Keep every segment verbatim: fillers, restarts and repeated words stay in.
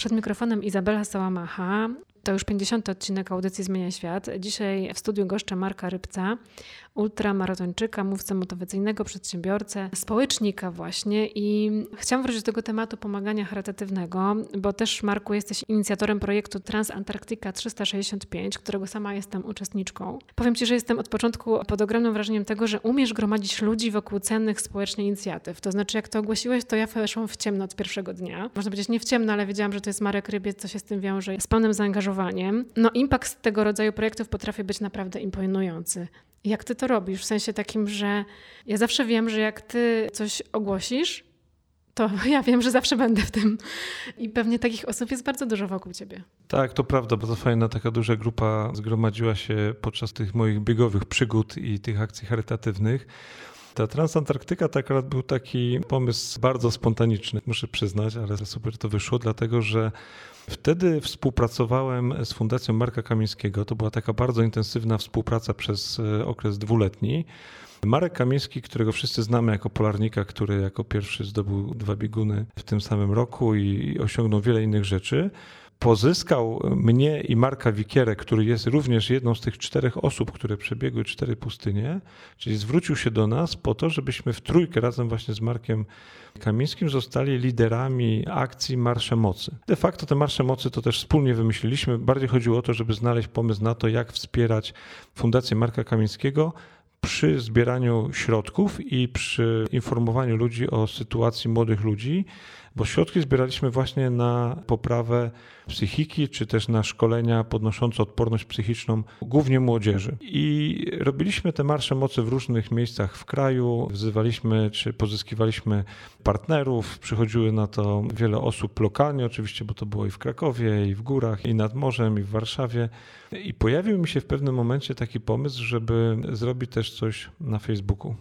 Przed mikrofonem Izabela Sałamacha. To już pięćdziesiąty odcinek audycji Zmienia Świat. Dzisiaj w studiu goszczę Marka Rybca, ultramaratończyka, mówcę motywacyjnego, przedsiębiorcę, społecznika właśnie. I chciałam wrócić do tego tematu pomagania charytatywnego, bo też, Marku, jesteś inicjatorem projektu Transantarktyka trzysta sześćdziesiąt pięć, którego sama jestem uczestniczką. Powiem Ci, że jestem od początku pod ogromnym wrażeniem tego, że umiesz gromadzić ludzi wokół cennych społecznie inicjatyw. To znaczy, jak to ogłosiłeś, to ja weszłam w ciemno od pierwszego dnia. Można powiedzieć nie w ciemno, ale wiedziałam, że to jest Marek Rybiec, co się z tym wiąże, z pełnym zaangażowaniem. No impact tego rodzaju projektów potrafi być naprawdę imponujący. Jak ty to robisz? W sensie takim, że ja zawsze wiem, że jak ty coś ogłosisz, to ja wiem, że zawsze będę w tym. I pewnie takich osób jest bardzo dużo wokół ciebie. Tak, to prawda. Bardzo fajna, taka duża grupa zgromadziła się podczas tych moich biegowych przygód i tych akcji charytatywnych. Ta Transantarktyka to akurat był taki pomysł bardzo spontaniczny, muszę przyznać, ale super to wyszło, dlatego że wtedy współpracowałem z Fundacją Marka Kamińskiego. To była taka bardzo intensywna współpraca przez okres dwuletni. Marek Kamiński, którego wszyscy znamy jako polarnika, który jako pierwszy zdobył dwa bieguny w tym samym roku i osiągnął wiele innych rzeczy, pozyskał mnie i Marka Wikierę, który jest również jedną z tych czterech osób, które przebiegły cztery pustynie, czyli zwrócił się do nas po to, żebyśmy w trójkę razem właśnie z Markiem Kamińskim zostali liderami akcji Marsze Mocy. De facto te Marsze Mocy to też wspólnie wymyśliliśmy. Bardziej chodziło o to, żeby znaleźć pomysł na to, jak wspierać Fundację Marka Kamińskiego przy zbieraniu środków i przy informowaniu ludzi o sytuacji młodych ludzi, bo środki zbieraliśmy właśnie na poprawę psychiki, czy też na szkolenia podnoszące odporność psychiczną, głównie młodzieży. I robiliśmy te Marsze Mocy w różnych miejscach w kraju, wzywaliśmy, czy pozyskiwaliśmy partnerów, przychodziły na to wiele osób lokalnie oczywiście, bo to było i w Krakowie, i w Górach, i nad morzem, i w Warszawie. I pojawił mi się w pewnym momencie taki pomysł, żeby zrobić też coś na Facebooku.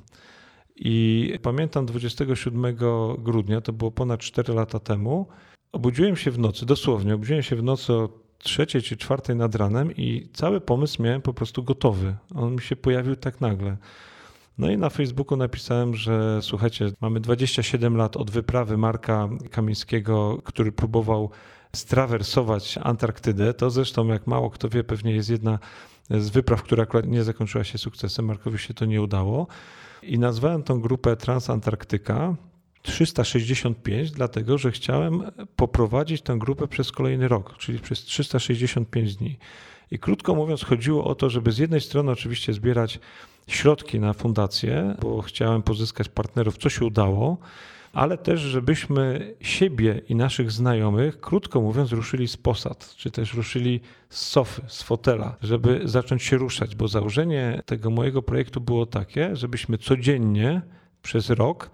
I pamiętam dwudziestego siódmego grudnia, to było ponad cztery lata temu, obudziłem się w nocy, dosłownie, obudziłem się w nocy o trzeciej czy czwartej nad ranem i cały pomysł miałem po prostu gotowy. On mi się pojawił tak nagle. No i na Facebooku napisałem, że słuchajcie, mamy dwadzieścia siedem lat od wyprawy Marka Kamińskiego, który próbował strawersować Antarktydę. To zresztą, jak mało kto wie, pewnie jest jedna z wypraw, która akurat nie zakończyła się sukcesem. Markowi się to nie udało. I nazwałem tą grupę Transantarktyka trzysta sześćdziesiąt pięć, dlatego że chciałem poprowadzić tę grupę przez kolejny rok, czyli przez trzysta sześćdziesiąt pięć dni. I krótko mówiąc, chodziło o to, żeby z jednej strony oczywiście zbierać środki na fundację, bo chciałem pozyskać partnerów, co się udało, ale też żebyśmy siebie i naszych znajomych, krótko mówiąc, ruszyli z posad, czy też ruszyli z sofy, z fotela, żeby zacząć się ruszać, bo założenie tego mojego projektu było takie, żebyśmy codziennie przez rok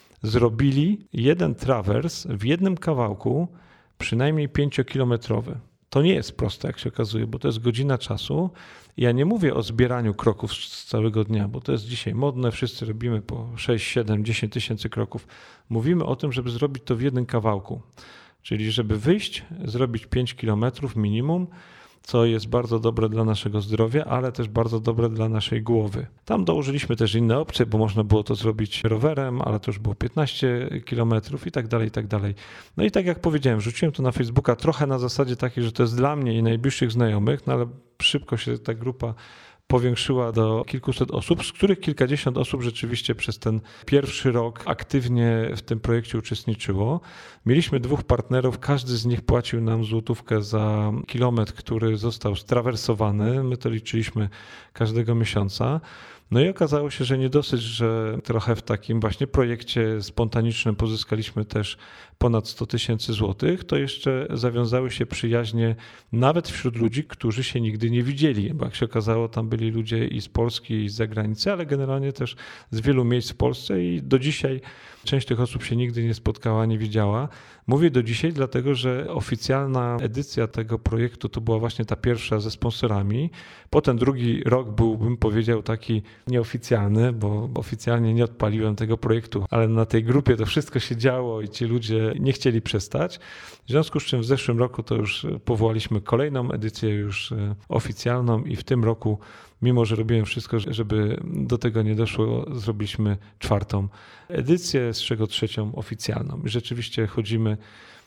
zrobili jeden trawers w jednym kawałku, przynajmniej pięciokilometrowy. To nie jest proste, jak się okazuje, bo to jest godzina czasu. Ja nie mówię o zbieraniu kroków z całego dnia, bo to jest dzisiaj modne, wszyscy robimy po sześć, siedem, dziesięć tysięcy kroków. Mówimy o tym, żeby zrobić to w jednym kawałku, czyli żeby wyjść, zrobić pięć kilometrów minimum, co jest bardzo dobre dla naszego zdrowia, ale też bardzo dobre dla naszej głowy. Tam dołożyliśmy też inne opcje, bo można było to zrobić rowerem, ale to już było piętnaście kilometrów i tak dalej, i tak dalej. No i tak jak powiedziałem, rzuciłem to na Facebooka trochę na zasadzie takiej, że to jest dla mnie i najbliższych znajomych, no ale szybko się ta grupa powiększyła do kilkuset osób, z których kilkadziesiąt osób rzeczywiście przez ten pierwszy rok aktywnie w tym projekcie uczestniczyło. Mieliśmy dwóch partnerów, każdy z nich płacił nam złotówkę za kilometr, który został strawersowany. My to liczyliśmy każdego miesiąca. No i okazało się, że nie dosyć, że trochę w takim właśnie projekcie spontanicznym pozyskaliśmy też ponad sto tysięcy złotych, to jeszcze zawiązały się przyjaźnie nawet wśród ludzi, którzy się nigdy nie widzieli, bo jak się okazało, tam byli ludzie i z Polski, i z zagranicy, ale generalnie też z wielu miejsc w Polsce i do dzisiaj część tych osób się nigdy nie spotkała, nie widziała. Mówię do dzisiaj, dlatego że oficjalna edycja tego projektu to była właśnie ta pierwsza ze sponsorami. Potem drugi rok był, bym powiedział, taki nieoficjalny, bo oficjalnie nie odpaliłem tego projektu, ale na tej grupie to wszystko się działo i ci ludzie nie chcieli przestać. W związku z czym w zeszłym roku to już powołaliśmy kolejną edycję już oficjalną i w tym roku, mimo że robiłem wszystko, żeby do tego nie doszło, zrobiliśmy czwartą edycję, z czego trzecią oficjalną. I rzeczywiście chodzimy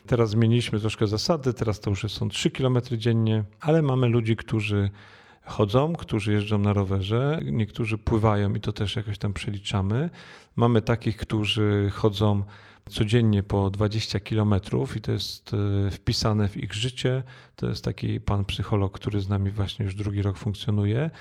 Teraz zmieniliśmy troszkę zasady, teraz to już są trzy kilometry dziennie, ale mamy ludzi, którzy chodzą, którzy jeżdżą na rowerze, niektórzy pływają i to też jakoś tam przeliczamy. Mamy takich, którzy chodzą codziennie po dwadzieścia kilometrów i to jest wpisane w ich życie. To jest taki pan psycholog, który z nami właśnie już drugi rok funkcjonuje.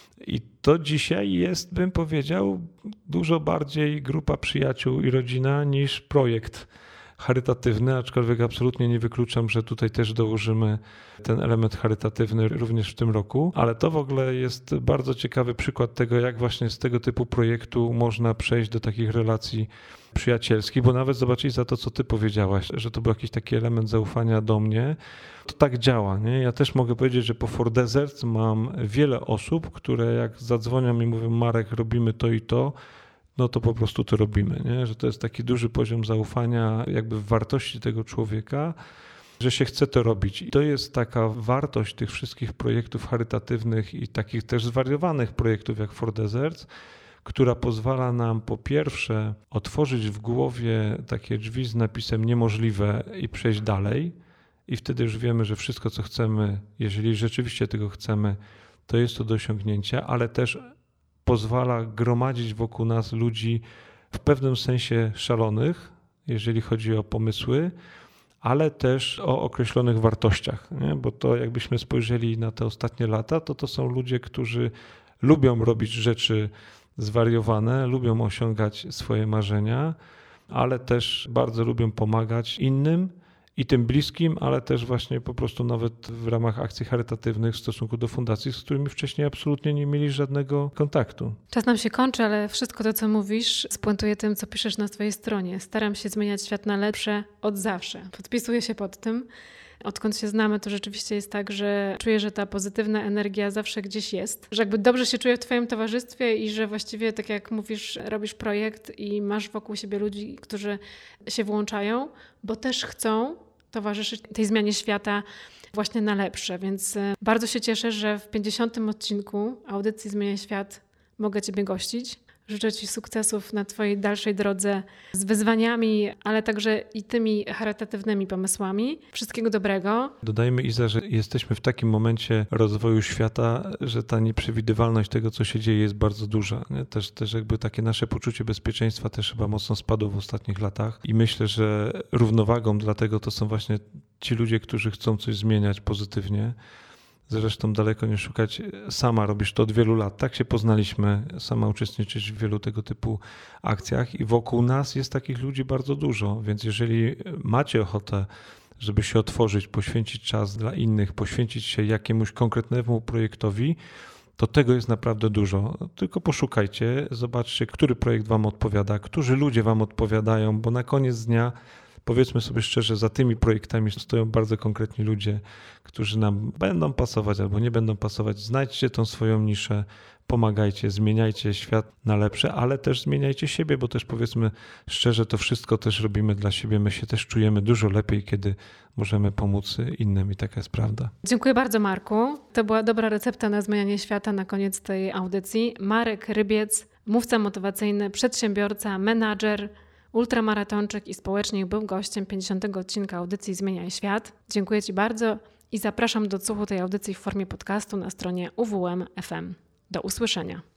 I to dzisiaj jest, bym powiedział, dużo bardziej grupa przyjaciół i rodzina niż projekt charytatywny, aczkolwiek absolutnie nie wykluczam, że tutaj też dołożymy ten element charytatywny również w tym roku, ale to w ogóle jest bardzo ciekawy przykład tego, jak właśnie z tego typu projektu można przejść do takich relacji przyjacielskich, bo nawet zobaczyć za to, co ty powiedziałaś, że to był jakiś taki element zaufania do mnie, to tak działa, nie? Ja też mogę powiedzieć, że po For Deserts mam wiele osób, które jak zadzwonią i mówią: Marek, robimy to i to, no to po prostu to robimy, nie? Że to jest taki duży poziom zaufania jakby w wartości tego człowieka, że się chce to robić. I to jest taka wartość tych wszystkich projektów charytatywnych i takich też zwariowanych projektów jak For Deserts, która pozwala nam po pierwsze otworzyć w głowie takie drzwi z napisem niemożliwe i przejść dalej. I wtedy już wiemy, że wszystko, co chcemy, jeżeli rzeczywiście tego chcemy, to jest to do osiągnięcia, ale też pozwala gromadzić wokół nas ludzi w pewnym sensie szalonych, jeżeli chodzi o pomysły, ale też o określonych wartościach, nie? Bo to jakbyśmy spojrzeli na te ostatnie lata, to to są ludzie, którzy lubią robić rzeczy zwariowane, lubią osiągać swoje marzenia, ale też bardzo lubią pomagać innym i tym bliskim, ale też właśnie po prostu nawet w ramach akcji charytatywnych w stosunku do fundacji, z którymi wcześniej absolutnie nie mieli żadnego kontaktu. Czas nam się kończy, ale wszystko to, co mówisz, spuentuje tym, co piszesz na swojej stronie. Staram się zmieniać świat na lepsze od zawsze. Podpisuję się pod tym. Odkąd się znamy, to rzeczywiście jest tak, że czuję, że ta pozytywna energia zawsze gdzieś jest, że jakby dobrze się czuję w twoim towarzystwie i że właściwie, tak jak mówisz, robisz projekt i masz wokół siebie ludzi, którzy się włączają, bo też chcą towarzyszyć tej zmianie świata właśnie na lepsze. Więc bardzo się cieszę, że w pięćdziesiątym odcinku audycji Zmieniaj Świat mogę ciebie gościć. Życzę ci sukcesów na twojej dalszej drodze z wyzwaniami, ale także i tymi charytatywnymi pomysłami. Wszystkiego dobrego. Dodajmy, Iza, że jesteśmy w takim momencie rozwoju świata, że ta nieprzewidywalność tego, co się dzieje, jest bardzo duża. Nie? Też, też jakby takie nasze poczucie bezpieczeństwa też chyba mocno spadło w ostatnich latach i myślę, że równowagą dlatego to są właśnie ci ludzie, którzy chcą coś zmieniać pozytywnie. Zresztą daleko nie szukać, sama robisz to od wielu lat. Tak się poznaliśmy, sama uczestniczysz w wielu tego typu akcjach i wokół nas jest takich ludzi bardzo dużo, więc jeżeli macie ochotę, żeby się otworzyć, poświęcić czas dla innych, poświęcić się jakiemuś konkretnemu projektowi, to tego jest naprawdę dużo. Tylko poszukajcie, zobaczcie, który projekt wam odpowiada, którzy ludzie wam odpowiadają, bo na koniec dnia powiedzmy sobie szczerze, za tymi projektami stoją bardzo konkretni ludzie, którzy nam będą pasować albo nie będą pasować. Znajdźcie tą swoją niszę, pomagajcie, zmieniajcie świat na lepsze, ale też zmieniajcie siebie, bo też powiedzmy szczerze, to wszystko też robimy dla siebie. My się też czujemy dużo lepiej, kiedy możemy pomóc innym i taka jest prawda. Dziękuję bardzo, Marku. To była dobra recepta na zmienianie świata na koniec tej audycji. Marek Rybiec, mówca motywacyjny, przedsiębiorca, menadżer, ultramaratończyk i społecznik, był gościem pięćdziesiątego odcinka audycji Zmieniaj Świat. Dziękuję ci bardzo i zapraszam do odsłuchu tej audycji w formie podcastu na stronie U W M kropka F M. Do usłyszenia.